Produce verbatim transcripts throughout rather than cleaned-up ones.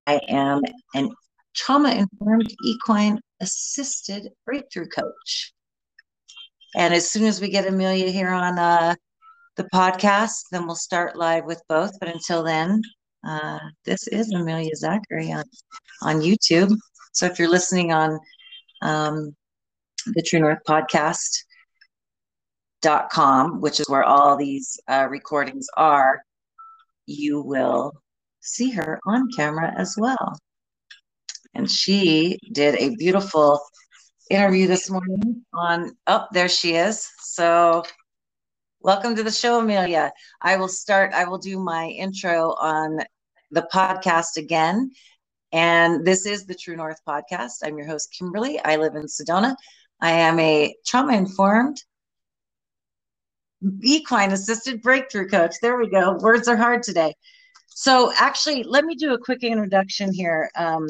am an trauma-informed equine assisted breakthrough coach. And as soon as we get Amelia here on uh, the podcast, then we'll start live with both. But until then, uh, this is Amelia Zachary on, on YouTube. So if you're listening on um, the True North Podcast dot com, which is where all these uh, recordings are, you will see her on camera as well. And she did a beautiful interview this morning on, oh, there she is. So welcome to the show, Amelia. I will start, I will do my intro on the podcast again. And this is the True North Podcast. I'm your host, Kimberly. I live in Sedona. I am a trauma-informed equine assisted breakthrough coach. There we go. Words are hard today. So actually, let me do a quick introduction here um,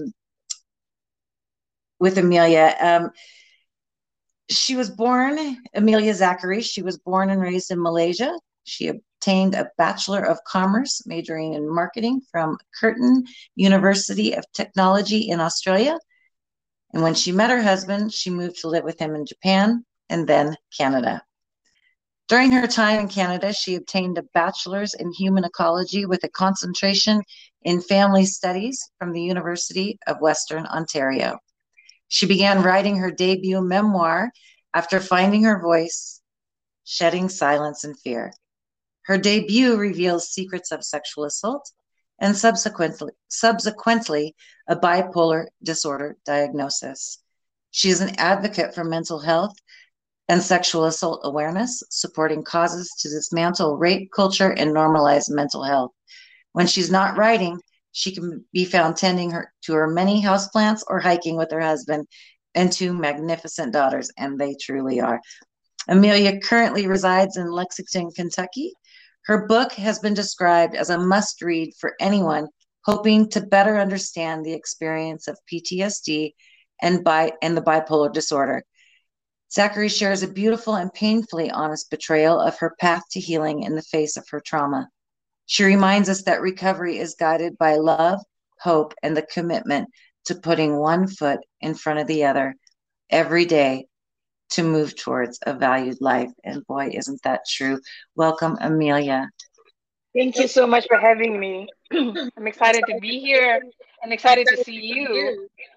with Amelia. Um, she was born, Amelia Zachary, she was born and raised in Malaysia. She obtained a Bachelor of Commerce, majoring in marketing from Curtin University of Technology in Australia. And when she met her husband, she moved to live with him in Japan and then Canada. During her time in Canada, she obtained a bachelor's in human ecology with a concentration in family studies from the University of Western Ontario. She began writing her debut memoir after finding her voice, Shedding Silence and Fear. Her debut reveals secrets of sexual assault and subsequently, subsequently a bipolar disorder diagnosis. She is an advocate for mental health and sexual assault awareness, supporting causes to dismantle rape culture and normalize mental health. When she's not writing, she can be found tending her to her many houseplants or hiking with her husband and two magnificent daughters, and they truly are. Amelia currently resides in Lexington, Kentucky. Her book has been described as a must-read for anyone hoping to better understand the experience of P T S D and, bi- and the bipolar disorder. Zachary shares a beautiful and painfully honest betrayal of her path to healing in the face of her trauma. She reminds us that recovery is guided by love, hope, and the commitment to putting one foot in front of the other every day to move towards a valued life. And boy, isn't that true? Welcome, Amelia. Thank you so much for having me. I'm excited to be here and excited to see you.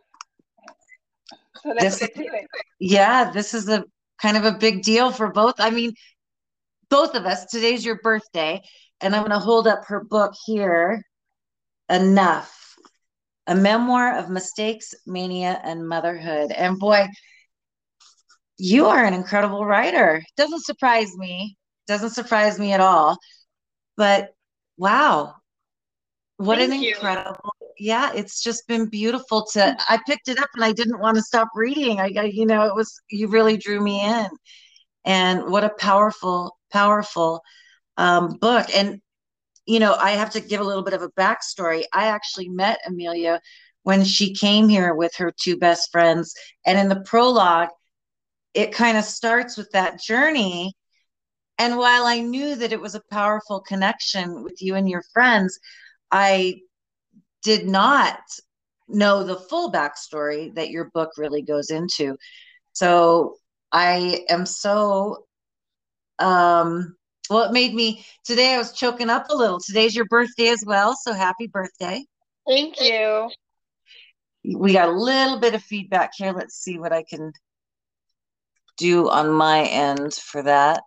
So let's This, get to it. yeah, this is a kind of a big deal for both. I mean, both of us. Today's your birthday, and I'm going to hold up her book here. Enough. A memoir of mistakes, mania, and motherhood. And boy, you are an incredible writer. Doesn't surprise me. Doesn't surprise me at all. But wow, what an Thank you. incredible, yeah, it's just been beautiful to, I picked it up and I didn't want to stop reading. I, I you know, it was, you really drew me in. And what a powerful, powerful um, book. And, you know, I have to give a little bit of a backstory. I actually met Amelia when she came here with her two best friends. And in the prologue, it kind of starts with that journey. And while I knew that it was a powerful connection with you and your friends, I did not know the full backstory that your book really goes into. So I am so, um, well, it made me, today I was choking up a little. Today's your birthday as well. So happy birthday. Thank you. We got a little bit of feedback here. Let's see what I can do on my end for that.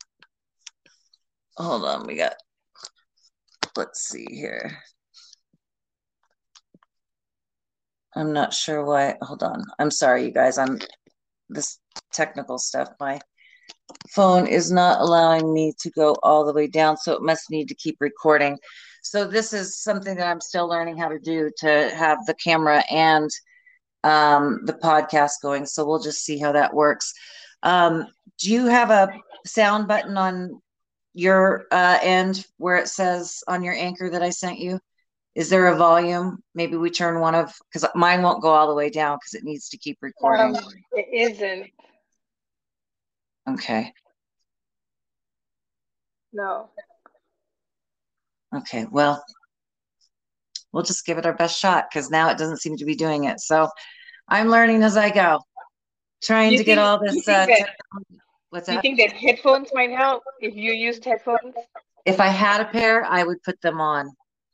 Hold on, we got, let's see here. I'm not sure why, hold on. I'm sorry, you guys, I'm, this technical stuff, my phone is not allowing me to go all the way down, so it must need to keep recording. So this is something that I'm still learning how to do, to have the camera and um, the podcast going. So we'll just see how that works. Um, do you have a sound button on your uh, end where it says on your anchor that I sent you? Is there a volume? Maybe we turn one of, because mine won't go all the way down because it needs to keep recording. Um, it isn't. Okay. No. Okay. Well, we'll just give it our best shot, because now it doesn't seem to be doing it. So I'm learning as I go, trying You to think, get all you this. think Uh, that, technology. What's you that? think that headphones might help if you used headphones? If I had a pair, I would put them on.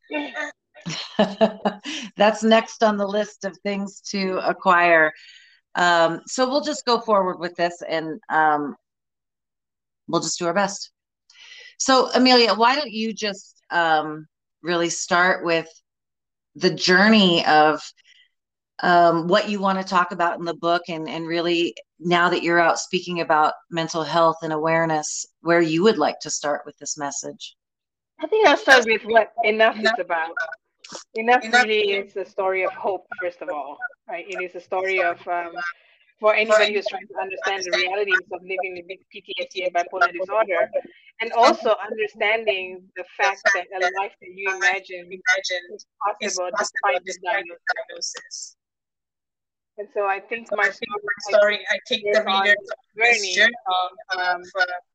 That's next on the list of things to acquire. Um, so we'll just go forward with this, and um, we'll just do our best. So, Amelia, why don't you just um, really start with the journey of um, what you want to talk about in the book, and, and really, now that you're out speaking about mental health and awareness, where you would like to start with this message? I think I'll start with what enough is about. Enough really is a story of hope, first of all, right? It is a story of um, for anybody who's trying to understand the realities of living with P T S D and bipolar disorder, and also understanding the fact that a life that you imagine is possible despite the diagnosis. And so I think my story, I take the readers on this journey of um,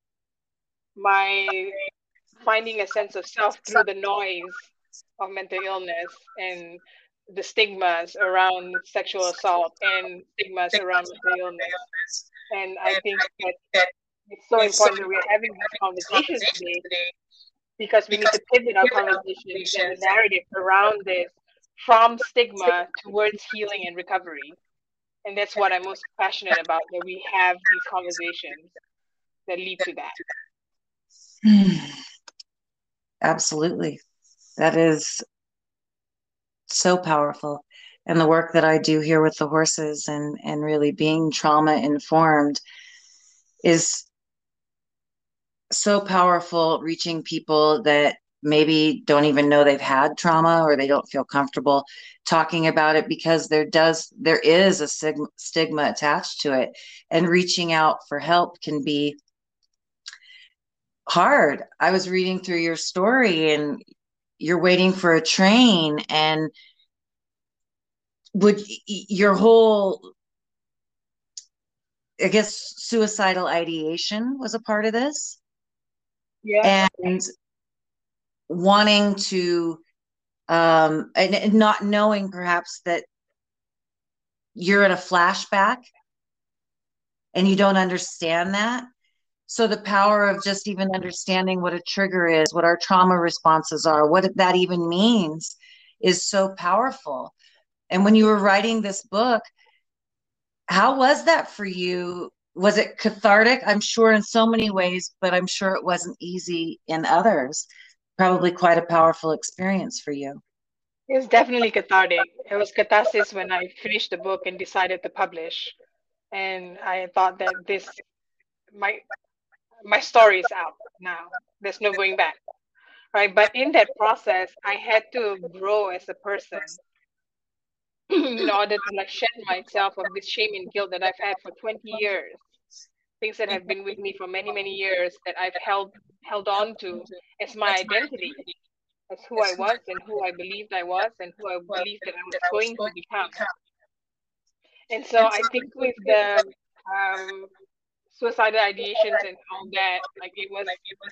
my finding a sense of self through the noise of mental illness and the stigmas around sexual assault and stigmas around mental illness. And I think that it's so important that we're having these conversations today, because we need to pivot our conversations and the narrative around this from stigma towards healing and recovery. And that's what I'm most passionate about, that we have these conversations that lead to that. Absolutely. That is so powerful. And the work that I do here with the horses, and, and really being trauma informed, is so powerful, reaching people that maybe don't even know they've had trauma, or they don't feel comfortable talking about it, because there does there is a stigma, stigma attached to it, and reaching out for help can be hard. I was reading through your story, and you're waiting for a train, and would your whole, I guess, suicidal ideation was a part of this. Yeah. And wanting to um and, and not knowing perhaps that you're in a flashback and you don't understand that. So the power of just even understanding what a trigger is, what our trauma responses are, what that even means, is so powerful. And when you were writing this book, how was that for you? Was it cathartic? I'm sure in so many ways, but I'm sure it wasn't easy in others. Probably quite a powerful experience for you. It was definitely cathartic. It was catharsis when I finished the book and decided to publish. And I thought that this my my story is out now. There's no going back. Right. But in that process, I had to grow as a person in order to like shed myself of this shame and guilt that I've had for twenty years. Things that have been with me for many, many years that I've held held on to as my identity, as who I was and who I believed I was and who I believed that I was going to become. And so I think with the um, suicidal ideations and all that, like it was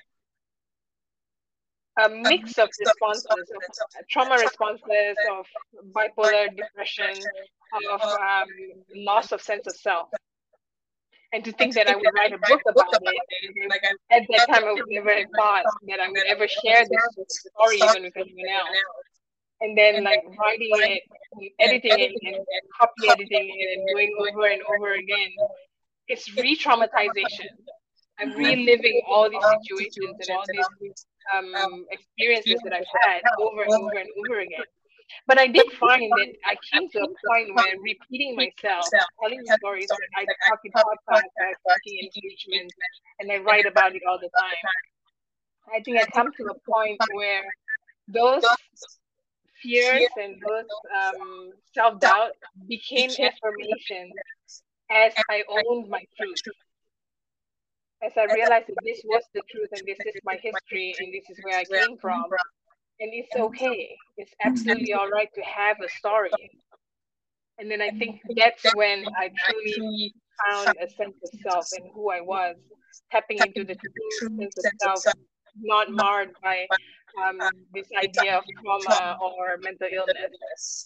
a mix of responses, of trauma responses, of bipolar depression, of um, loss of sense of self. And to think that I would write a book about it, like I, at that time I would never have thought that I would ever share this story even with anyone else. And then like writing it, and editing it, and copy editing it, and doing over and over again, it's re-traumatization. I'm reliving all these situations and all these um, experiences that I've had over and over and over again. But I did find that I came to a point where repeating myself, telling stories, I talk in podcasts, I have speaking engagements, and I write about it all the time. I think I come to a point where those fears and those um, self-doubt became affirmations as I owned my truth. As I realized that this was the truth and this is my history and this is where I came from. And it's okay. It's absolutely all right to have a story. And then I think that's when I truly found a sense of self and who I was, tapping into the true sense of self, not marred by um, this idea of trauma or mental illness.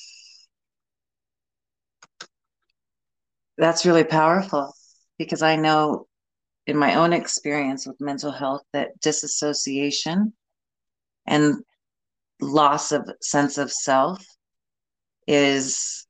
That's really powerful, because I know in my own experience with mental health that disassociation and loss of sense of self is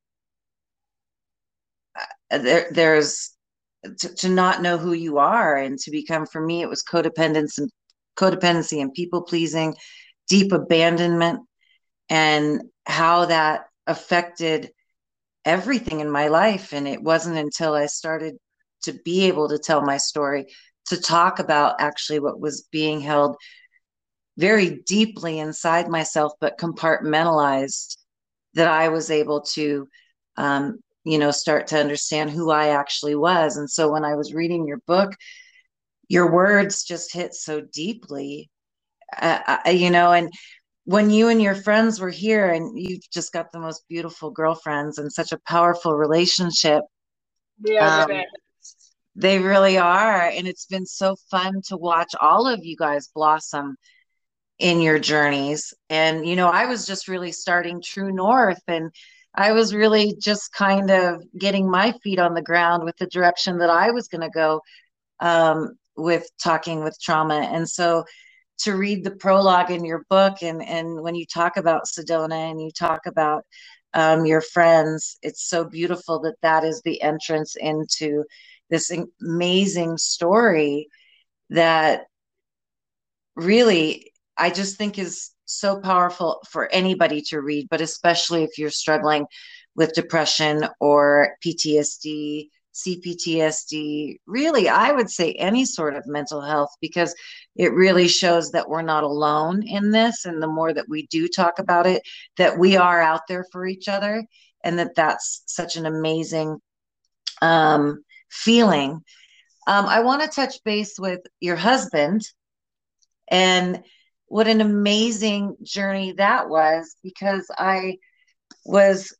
uh, there there's to, to not know who you are, and to become, for me it was codependence and codependency and people pleasing, deep abandonment, and how that affected everything in my life. And it wasn't until I started to be able to tell my story, to talk about actually what was being held very deeply inside myself, but compartmentalized, that I was able to, um, you know, start to understand who I actually was. And so when I was reading your book, your words just hit so deeply, uh, I, you know, and when you and your friends were here, and you've just got the most beautiful girlfriends and such a powerful relationship. Yeah, Um, the they really are. And it's been so fun to watch all of you guys blossom in your journeys. And, you know, I was just really starting True North, and I was really just kind of getting my feet on the ground with the direction that I was going to go, um, with Talking with Trauma. And so to read the prologue in your book, and, and when you talk about Sedona and you talk about um, your friends, it's so beautiful that that is the entrance into this amazing story that really, I just think is so powerful for anybody to read, but especially if you're struggling with depression or P T S D, C P T S D, really, I would say any sort of mental health, because it really shows that we're not alone in this. And the more that we do talk about it, that we are out there for each other, and that that's such an amazing um, feeling. Um, I want to touch base with your husband, and what an amazing journey that was, because I was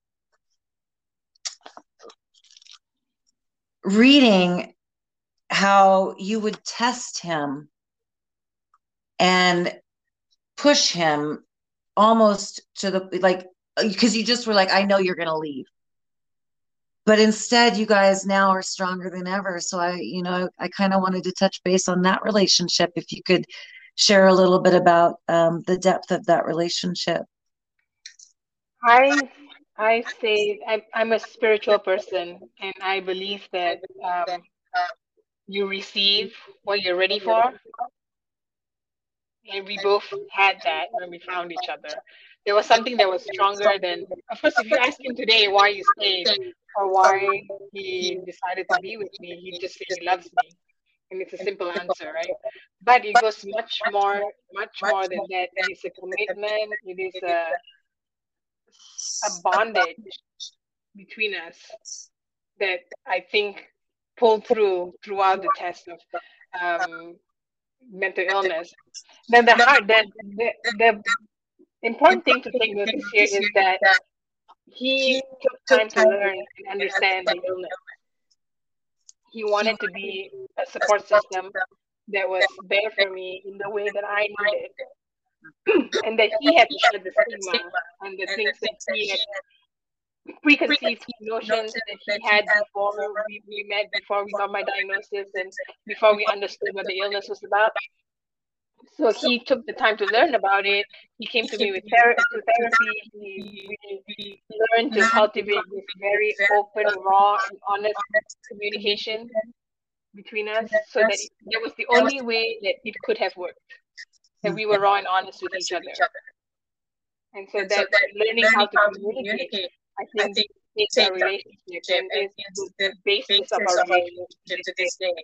reading how you would test him and push him almost to the, like, because you just were like, I know you're going to leave. But instead, you guys now are stronger than ever. So I, you know, I kind of wanted to touch base on that relationship. If you could share a little bit about um, the depth of that relationship. I I say I'm I'm a spiritual person, and I believe that um, you receive what you're ready for, and we both had that when we found each other. There was something that was stronger than, of course, if you ask him today why he stayed or why he decided to be with me, he'd just say he loves me. And it's a simple answer, right? But it goes much more, much more than that. It is a commitment, it is a, a bondage between us that I think pulled through throughout the test of um, mental illness. Then the hard, the, the, the important thing to take notice here is that he took time to learn and understand the illness. He wanted to be a support system that was there for me in the way that I needed, and that he had to shed the stigma and the things that he had preconceived notions that he had before we, we met, before we got my diagnosis, and before we understood what the illness was about. So he took the time to learn about it. He came to me with ther- to therapy. He, we learned to cultivate this very open, raw, and honest communication between us, so that it, that was the only way that it could have worked. That we were raw and honest with each other, and so that learning how to communicate, I think, takes our relationship and is the basis of our relationship to this day.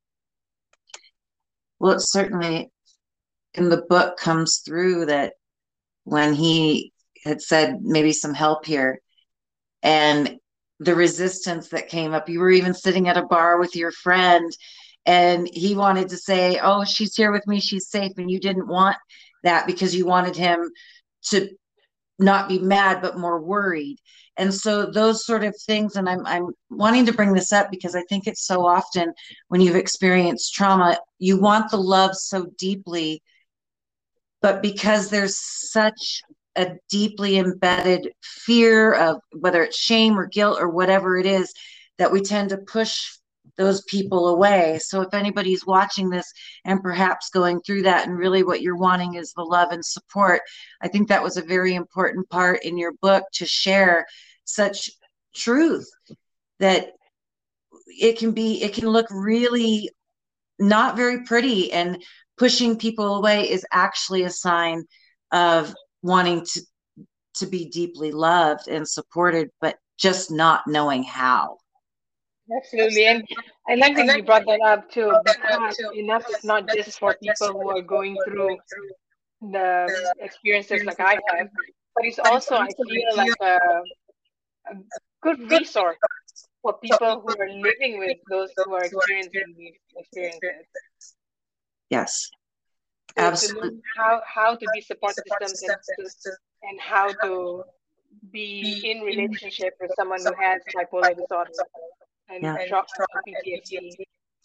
Well, it certainly in the book comes through that when he had said maybe some help here, and the resistance that came up, you were even sitting at a bar with your friend, and he wanted to say, oh, she's here with me, she's safe, and you didn't want that because you wanted him to not be mad but more worried. And so those sort of things, and I'm I'm wanting to bring this up because I think it's so often when you've experienced trauma, you want the love so deeply, but because there's such a deeply embedded fear of whether it's shame or guilt or whatever it is, that we tend to push those people away. So if anybody's watching this and perhaps going through that, and really what you're wanting is the love and support, I think that was a very important part in your book to share such truth, that it can be, it can look really not very pretty, and pushing people away is actually a sign of wanting to to be deeply loved and supported, but just not knowing how. Absolutely. And I like that you brought that up too, because enough is not just for people who are going through the experiences like I have, but it's also, I feel like a, a good resource for people who are living with those who are experiencing these experiences. Yes, to, absolutely. to learn how, how to be support systems, and, to, and how to be in relationship with someone who has bipolar disorder and Yeah. P T S D.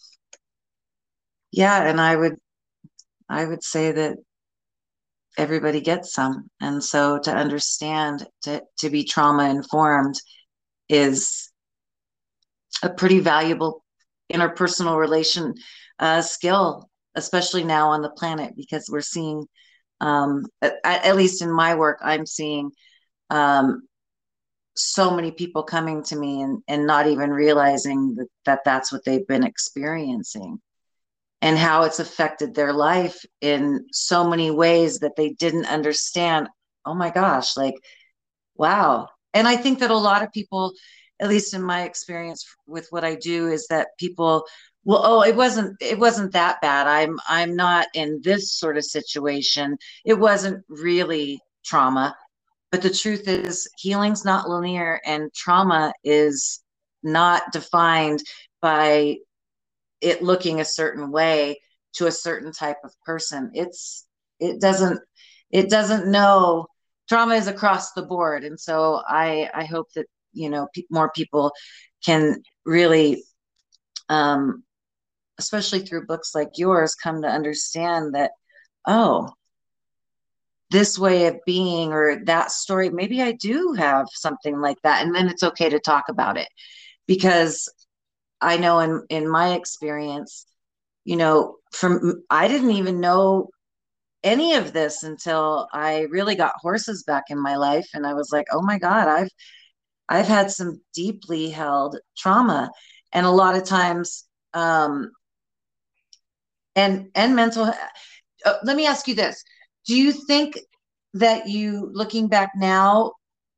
Yeah, and I would I would say that everybody gets some. And so to understand, to, to be trauma informed is a pretty valuable interpersonal relation uh, skill, especially now on the planet, because we're seeing, um, at, at least in my work, I'm seeing um, so many people coming to me and, and not even realizing that, that that's what they've been experiencing, and how it's affected their life in so many ways that they didn't understand. Oh my gosh, like, wow. And I think that a lot of people, at least in my experience with what I do, is that people, well, oh, it wasn't, it wasn't that bad. I'm, I'm not in this sort of situation. It wasn't really trauma. But the truth is, healing's not linear, and trauma is not defined by it looking a certain way to a certain type of person. It's, it doesn't, it doesn't know. Trauma is across the board. And so I, I hope that, you know, pe- more people can really, um, especially through books like yours, come to understand that, oh, this way of being or that story, maybe I do have something like that. And then it's okay to talk about it, because I know in, in my experience, you know, from, I didn't even know any of this until I really got horses back in my life. And I was like, oh my God, I've, I've had some deeply held trauma. And a lot of times, um, and, and mental, uh, let me ask you this. Do you think that you, looking back now,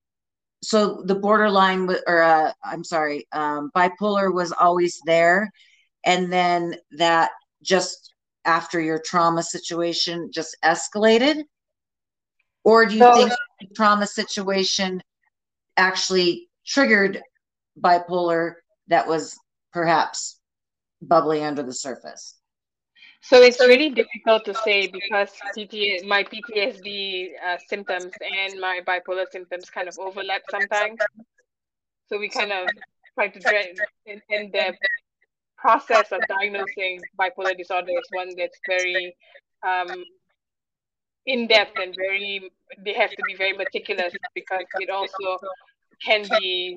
so the borderline, or uh, I'm sorry, um, bipolar was always there, and then that just after your trauma situation just escalated? Or do you So, think the trauma situation actually triggered bipolar that was perhaps bubbling under the surface? so it's really difficult to say, because P T, my P T S D uh, symptoms and my bipolar symptoms kind of overlap sometimes. So we kind of try to dread, and, and the process of diagnosing bipolar disorder is one that's very um, in depth and very, they have to be very meticulous, because it also can be,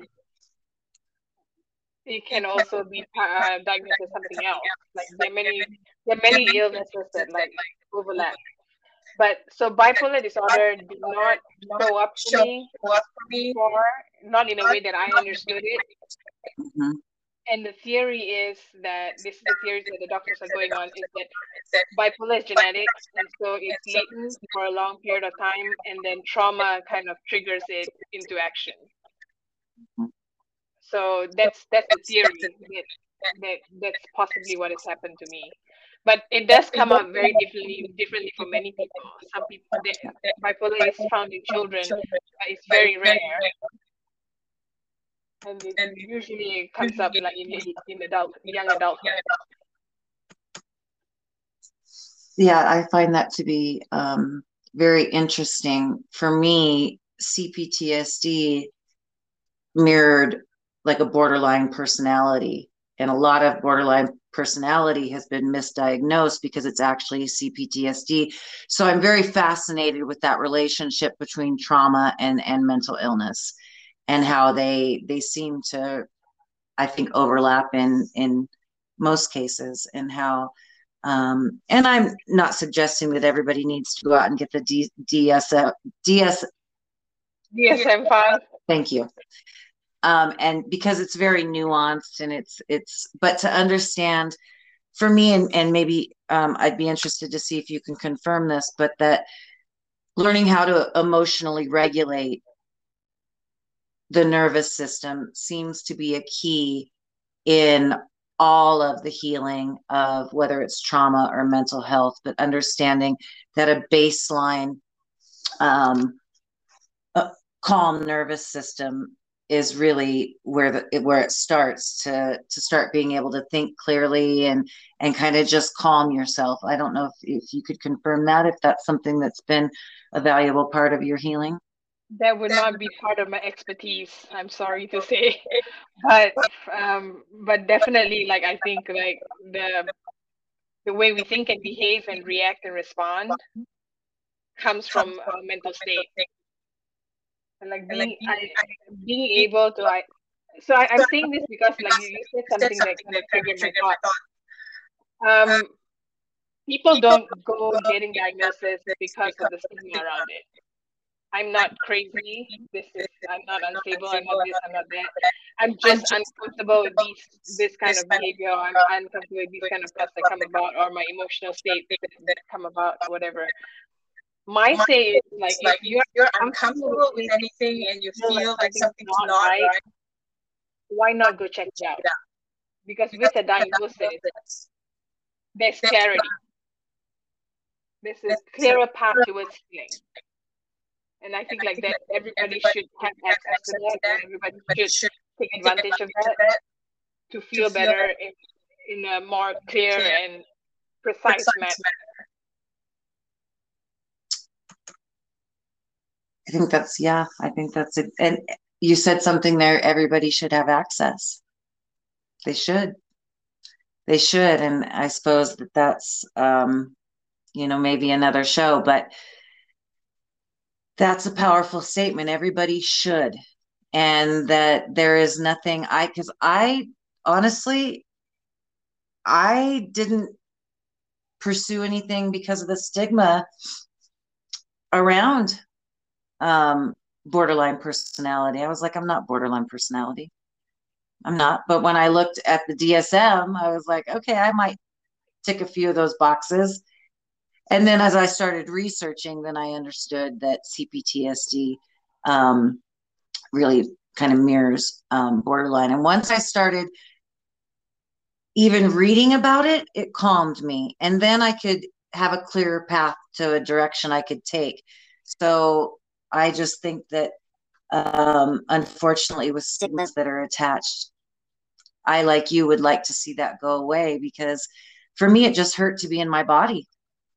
it can also be uh, diagnosed as something else. Like there are many, there are many illnesses that like overlap. But so bipolar disorder did not show up for me before, not in a way that I understood it. Mm-hmm. And the theory is that, this is the theories that the doctors are going on, is that bipolar is genetic, and so it's latent for a long period of time, and then trauma kind of triggers it into action. So that's that's the theory, that, that that's possibly what has happened to me. But it does come out very differently differently for many people. Some people, they, bipolar is found in children, but it's very rare, and it usually comes up like in in adult young adulthood. Yeah, I find that to be um, very interesting. For me, C P T S D mirrored like a borderline personality, and a lot of borderline personality has been misdiagnosed because it's actually C P T S D. So I'm very fascinated with that relationship between trauma and, and mental illness, and how they they seem to, I think, overlap in in most cases, and how um, and I'm not suggesting that everybody needs to go out and get the D, DSM, DS, D S M five. Thank you. Um, and because it's very nuanced, and it's it's but to understand for me, and, and maybe um, I'd be interested to see if you can confirm this, but that learning how to emotionally regulate the nervous system seems to be a key in all of the healing of whether it's trauma or mental health, but understanding that a baseline um, a calm nervous system is really where the where it starts to to start being able to think clearly and and kind of just calm yourself. I don't know if, if you could confirm that, if that's something that's been a valuable part of your healing. That would not be part of my expertise, I'm sorry to say. But um but definitely, like, I think like the the way we think and behave and react and respond comes from a mental state. And like being I being able to I so I, I'm saying this because like you, you said something that kind of triggered my thought. Um people don't go getting diagnosis because of the stigma around it. I'm not crazy. This is I'm not unstable. I'm not this. I'm not that. I'm just uncomfortable with these this kind of behavior. I'm uncomfortable with these kind of thoughts that come about, or my emotional state that, that come about, whatever. My say is like, if you're uncomfortable with anything and you feel like something's not right, why not go check it out? Because with a diagnosis, there's clarity. There's a clearer path towards healing. And I think like that everybody should have access to that, and everybody should take advantage of that to feel better in, in a more clear and precise manner. I think that's, yeah, I think that's it. And you said something there, everybody should have access. They should. They should. And I suppose that that's, um, you know, maybe another show, but that's a powerful statement. Everybody should. And that there is nothing I, because I honestly, I didn't pursue anything because of the stigma around um, borderline personality. I was like, I'm not borderline personality. I'm not. But when I looked at the D S M, I was like, okay, I might tick a few of those boxes. And then as I started researching, then I understood that C P T S D um, really kind of mirrors um, borderline. And once I started even reading about it, it calmed me. And then I could have a clearer path to a direction I could take. So I just think that, um, unfortunately, with stigmas that are attached, I, like you, would like to see that go away, because for me, it just hurt to be in my body.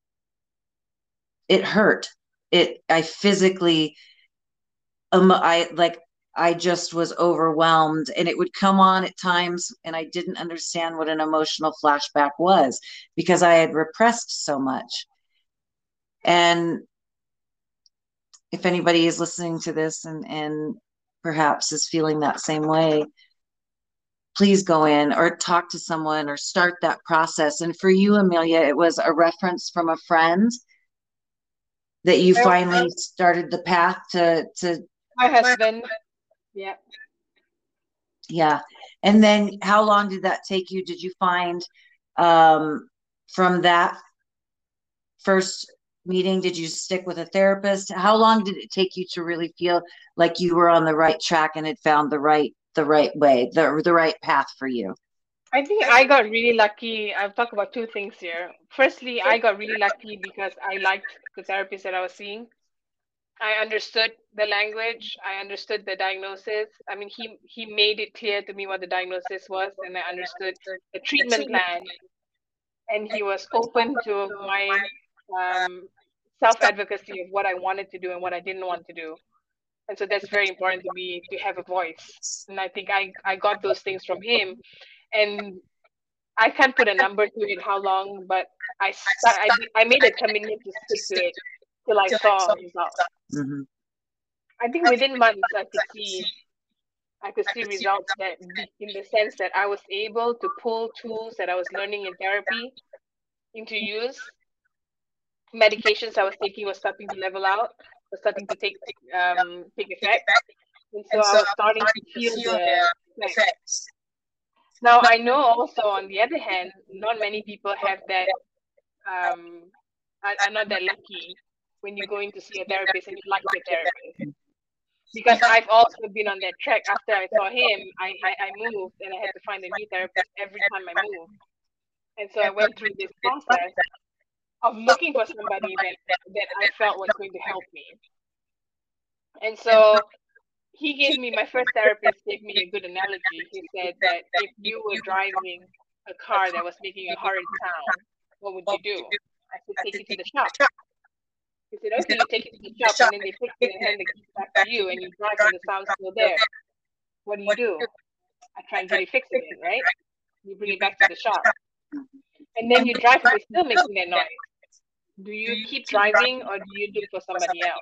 It hurt. It, I physically, um, I like, I just was overwhelmed, and it would come on at times, and I didn't understand what an emotional flashback was because I had repressed so much. And if anybody is listening to this and, and perhaps is feeling that same way, please go in or talk to someone or start that process. And for you, Amelia, it was a reference from a friend that you finally started the path to, to my husband. Yeah. Yeah. And then how long did that take you? Did you find um, from that first meeting, did you stick with a therapist? How long did it take you to really feel like you were on the right track and had found the right the right way, the the right path for you? I think I got really lucky. I'll talk about two things here. Firstly, I got really lucky because I liked the therapist that I was seeing. I understood the language. I understood the diagnosis. I mean, he he made it clear to me what the diagnosis was, and I understood the treatment plan. And he was open to my um, self-advocacy of what I wanted to do and what I didn't want to do. And so that's very important to me, to have a voice. And I think I, I got those things from him. And I can't put a number to it, how long, but I start, I, I made a commitment to stick to it till I saw results. Mm-hmm. I think within months I could see, I could see results that, in the sense that I was able to pull tools that I was learning in therapy into use. Medications I was taking was starting to level out, was starting to take um take effect, and so I was starting to feel the effects. Now I know also, on the other hand, not many people have that um are, are not that lucky when you go in to see a therapist and you like your therapist. Because I've also been on that track. After I saw him, I I moved and I had to find a new therapist every time I moved. And so I went through this process of looking for somebody that that I felt was going to help me. And so he gave me, my first therapist gave me a good analogy. He said that if you were driving a car that was making a horrid sound, what would you do? I said, take it to the shop. He said, okay, you take it to the shop and then they fix it and hand the keys back to you and you drive and the sound's still there. What do you do? I try and get it fixed again, right? You bring it back to the shop. And then you drive and it's still making that noise. Do you keep driving or do you look for somebody else?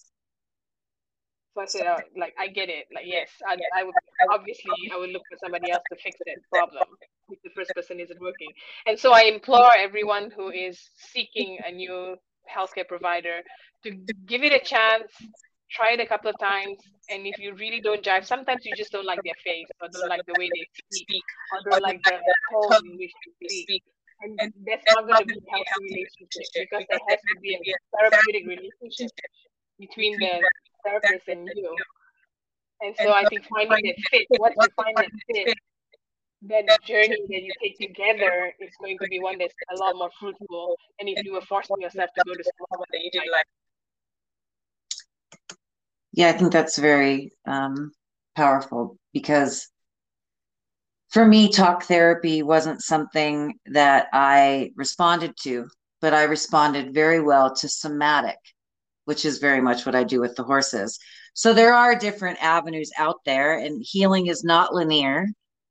So I said, oh, like, I get it. Like, yes, I, I would, obviously, I would look for somebody else to fix that problem if the first person isn't working. And so I implore everyone who is seeking a new healthcare provider to give it a chance, try it a couple of times. And if you really don't jive, sometimes you just don't like their face or don't like the way they speak or don't like the tone in which they speak. And that's not going to be a healthy relationship, because there has to be a therapeutic relationship between the therapist and you. And so I think finding that fit, once you find that fit, that journey that you take together is going to be one that's a lot more fruitful than if you were forcing yourself to go to someone that you didn't like. Yeah, I think that's very um, powerful, because for me, talk therapy wasn't something that I responded to, but I responded very well to somatic, which is very much what I do with the horses. So there are different avenues out there, and healing is not linear.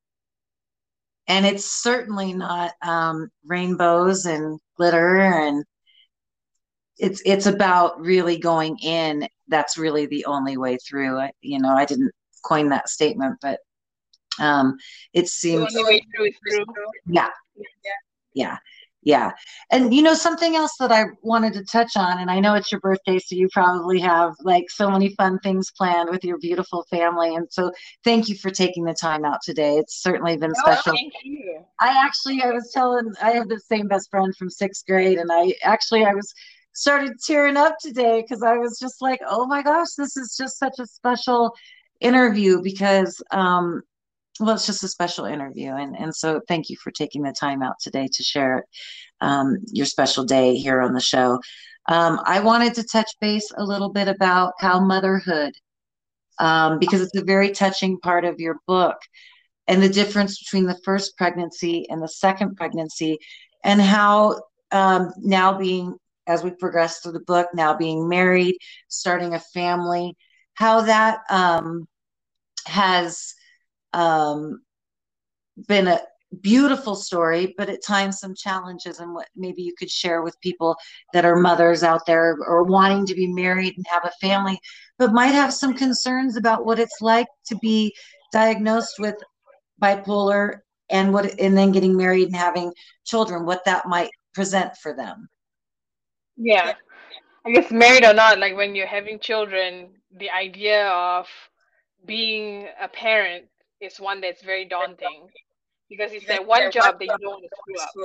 And it's certainly not um, rainbows and glitter, and it's it's about really going in. That's really the only way through. You know, I didn't coin that statement, but um, it seems the only way through is through. Yeah, yeah, yeah. And you know, something else that I wanted to touch on, and I know it's your birthday, so you probably have like so many fun things planned with your beautiful family. And so thank you for taking the time out today. It's certainly been No, special. thank you. I actually, I was telling, I have the same best friend from sixth grade, and I actually, I was started tearing up today because I was just like, oh my gosh, this is just such a special interview, because um, well, it's just a special interview. And, and so thank you for taking the time out today to share um, your special day here on the show. Um, I wanted to touch base a little bit about how motherhood, um, because it's a very touching part of your book, and the difference between the first pregnancy and the second pregnancy, and how um, now being, as we progress through the book, now being married, starting a family, how that um, has um, been a beautiful story, but at times some challenges, and what maybe you could share with people that are mothers out there or wanting to be married and have a family, but might have some concerns about what it's like to be diagnosed with bipolar, and what, and then getting married and having children, what that might present for them. Yeah, I guess married or not, like when you're having children, the idea of being a parent is one that's very daunting, because it's that one job that you don't want to screw up.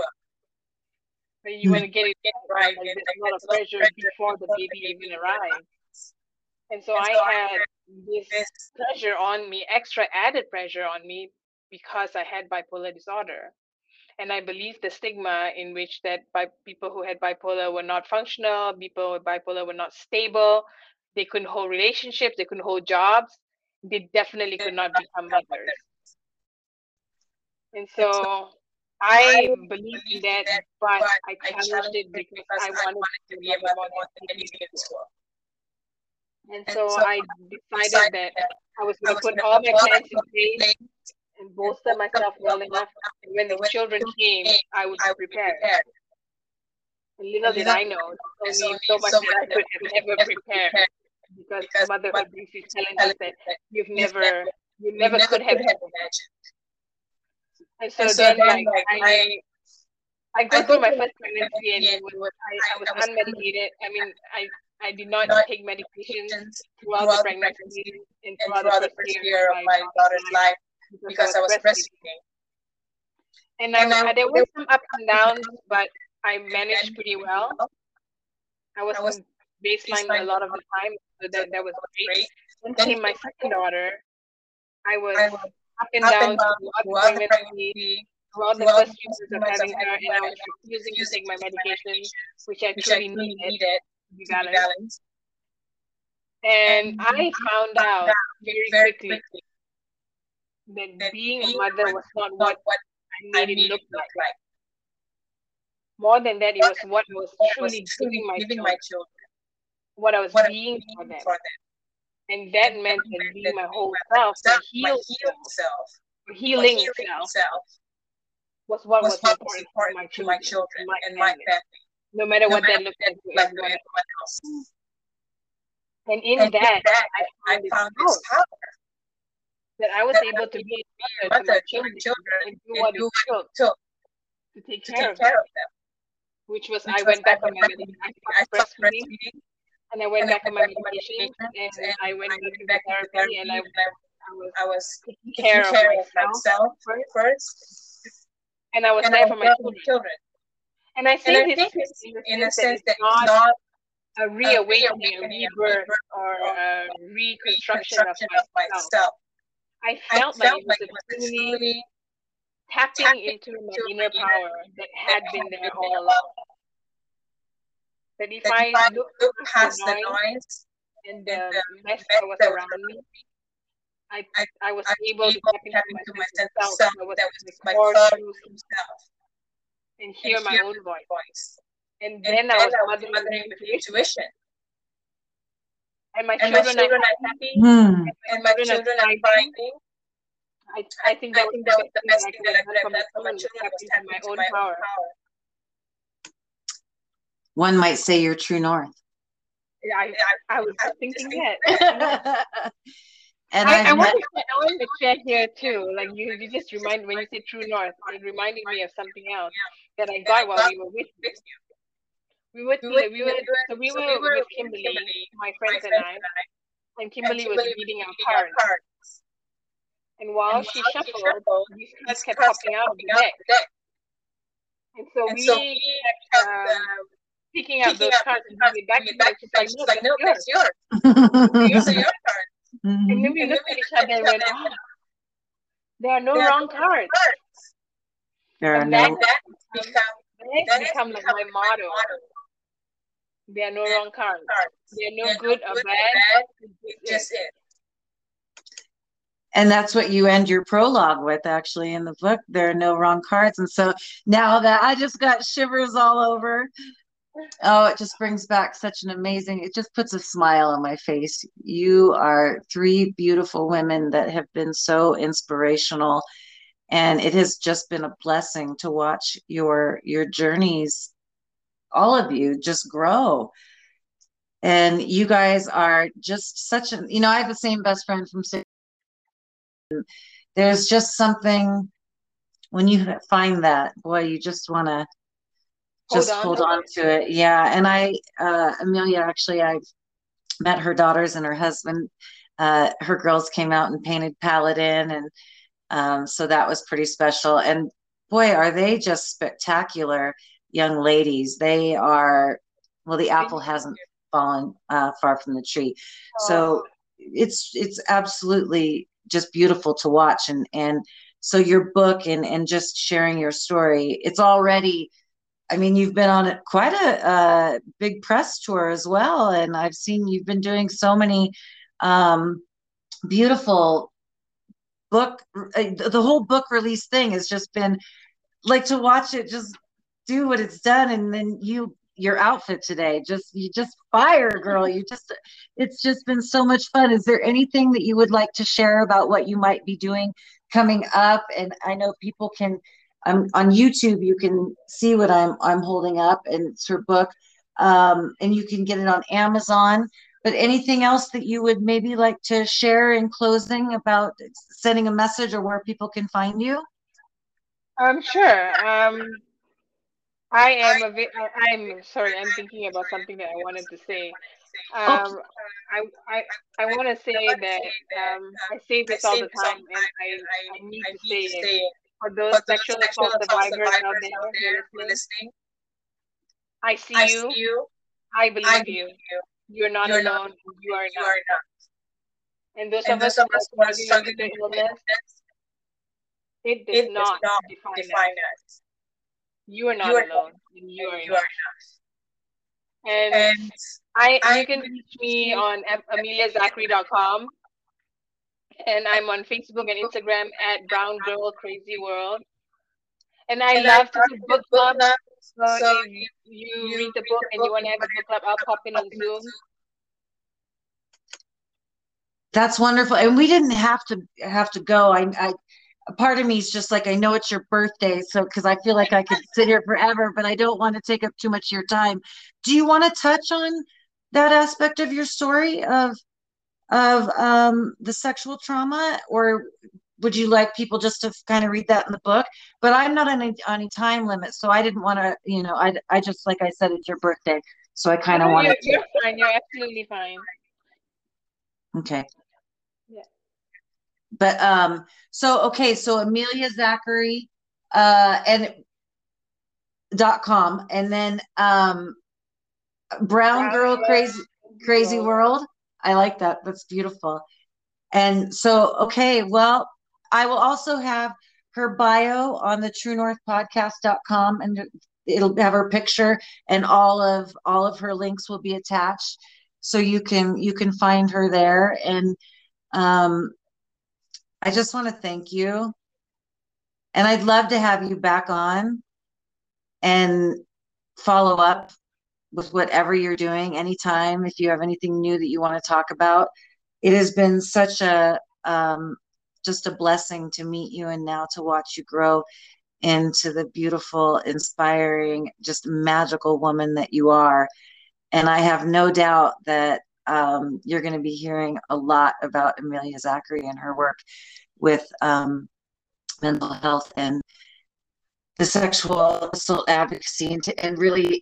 But you want to get it right. Like, there's a lot of pressure before the baby even arrives. And so I had this pressure on me, extra added pressure on me, because I had bipolar disorder. And I believe the stigma in which that by people who had bipolar were not functional, people with bipolar were not stable, they couldn't hold relationships, they couldn't hold jobs, they definitely could not become mothers. And so I believed in that, but I challenged it because I wanted to be a mother more than anything before. And so I decided that I was going to put all my plans in place and bolster myself well enough. And when the children came, I would be prepared. And little did I know, there's only so much that I could have ever prepared, because motherhood brings these challenges that you've never, you never could have imagined. And so, and so then, then, like, like I, I go through my first pregnancy, and it was, I, I was unmedicated. I mean, I, I did not take medications throughout the pregnancy and throughout the first year of my daughter's life, because I was breastfeeding. And, I, and I, there were some ups and downs, but I managed pretty well. I was, I was baseline, baseline a lot of the time, so that, that was great. Then came my second daughter. I was up and down throughout the pregnancy, throughout the first few years of having her, and I was refusing to take my medication, which I truly needed to be balanced. And I found out very quickly that being a mother was not what I made it look like. More than that, it was what I was truly giving my children, what I was being for them. And that meant that being my whole self, my healed self, healing self, was what was important for my children and my family, no matter what that looked like to everyone else. And in that, I found this power that I was able to be a mother to my children and do what it took to take care of them. Which was, which I went was back on my medication, I stopped breastfeeding, and I went and back on my medication, and, and I went back to therapy, and I, I was, I was taking care, care of myself first, and I was and there I for my children. children. And I think, and I think this in, in a sense that it's not a reawakening, a rebirth, or a reconstruction of myself. I felt, I felt like it was truly tapping, tapping into my inner power that had been there all along. That if that I, I look past the noise and the, and the mess that was around me, I, I, I was I able to tap into my, my sense of self, that was, that was my core true self, and hear and my hear own voice. voice. And, and then, then I was mothering with intuition. And my and children, my children are happy, mm. and my children are thriving. I, I think that, I was, think the that was the best thing that I could have done for my children, was tap into my own power. power. One might say you're true north. Yeah, I, I, I was I thinking that. And I, I, want to, I want to share here too. Like you, you just remind when you say true north, it reminded me of something else that I got while we were with you. We were, we were, we were so we were with Kimberly, my friends and I, and Kimberly was reading our cards. And while and she shuffled, shuffled, these cards kept popping out of the deck. And so and we so kept um, picking up those cards and giving it back to her. She's like, no, like, no, that's yours. These are your cards. Mm-hmm. And then we looked at each other and went, oh, there are no there wrong are no cards. cards. There are and no. That, that become, that become like my motto. There are no there wrong cards. cards. There are no there good or bad. bad. It's just it. And that's what you end your prologue with, actually, in the book. There are no wrong cards. And so now that I just got shivers all over. Oh, it just brings back such an amazing, it just puts a smile on my face. You are three beautiful women that have been so inspirational. And it has just been a blessing to watch your, your journeys, all of you, just grow. And you guys are just such a, you know, I have the same best friend from Sydney. There's just something when you find that, boy, you just want to just hold on, hold on to it. Yeah. And I, uh, Amelia, actually, I've met her daughters and her husband. Uh, her girls came out and painted Paladin. And um, so that was pretty special. And boy, are they just spectacular young ladies. They are, well, the apple hasn't fallen uh, far from the tree. So it's, it's absolutely just beautiful to watch. And, and so your book and, and just sharing your story, it's already, I mean, you've been on a, quite a, a big press tour as well. And I've seen you've been doing so many um, beautiful book, the whole book release thing has just been like to watch it just do what it's done. And then you, your outfit today. Just you just fire, girl. You just it's just been so much fun. Is there anything that you would like to share about what you might be doing coming up? And I know people can um, on YouTube you can see what I'm I'm holding up, and it's her book. Um, and you can get it on Amazon. But anything else that you would maybe like to share in closing about sending a message or where people can find you? Um, sure. Um, I am a vi- I- I'm sorry, I'm thinking about something that I wanted to say. Oh, Um, I I I want to say that um I say this all the time, and I I need to say it for those sexual assault survivors out there who are listening. I see you. I believe you. You're not alone. You are enough. And those of us who are struggling with mental illness, it does not define us. You are not alone, and you are enough. And I, you can reach me on am- amelia zachary dot com, and I'm on Facebook and Instagram at Brown Girl Crazy World. And I love to do book clubs. So if you read the book and you want to have a book club, I'll pop in on Zoom. that's wonderful. And we didn't have to have to go. I, I a part of me is just like, I know it's your birthday, so because I feel like I could sit here forever, but I don't want to take up too much of your time. Do you want to touch on that aspect of your story of of um, the sexual trauma, or would you like people just to kind of read that in the book? But I'm not on any, on any time limit, so I didn't want to, you know, I I just like I said, it's your birthday, so I kind of No, wanted you're, to. you're fine. You're absolutely fine. Okay. Yeah. But um, so okay, so Amelia Zachary, uh, and dot com, and then um, Brown Brown Girl Girl Crazy Crazy Crazy World. World. I like that. That's beautiful. And so, okay, well, I will also have her bio on the true north podcast dot com, and it'll have her picture, and all of all of her links will be attached, so you can you can find her there. And um, I just want to thank you, and I'd love to have you back on and follow up with whatever you're doing anytime if you have anything new that you want to talk about. It has been such a um, just a blessing to meet you and now to watch you grow into the beautiful, inspiring, just magical woman that you are. And I have no doubt that um, you're going to be hearing a lot about Amelia Zachary and her work with um, mental health and the sexual assault advocacy, and, to, and really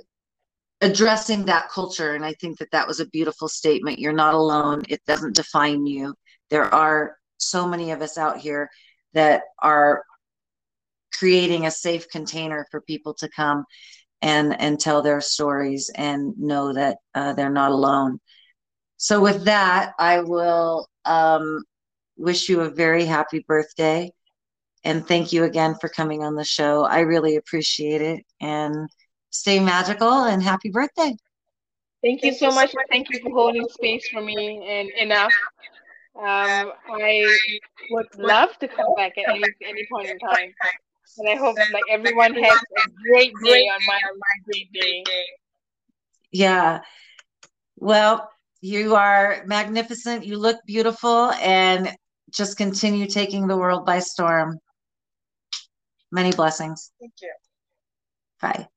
addressing that culture. And I think that that was a beautiful statement. You're not alone. It doesn't define you. There are so many of us out here that are creating a safe container for people to come and and tell their stories and know that uh, they're not alone. So with that, I will um, wish you a very happy birthday, and thank you again for coming on the show. I really appreciate it, and stay magical and happy birthday. Thank you so much, and thank you for holding space for me and enough. Um, I would love to come back at any any point in time, and I hope like everyone has a great day on my great day. Yeah. Well, you are magnificent. You look beautiful, and just continue taking the world by storm. Many blessings. Thank you. Bye.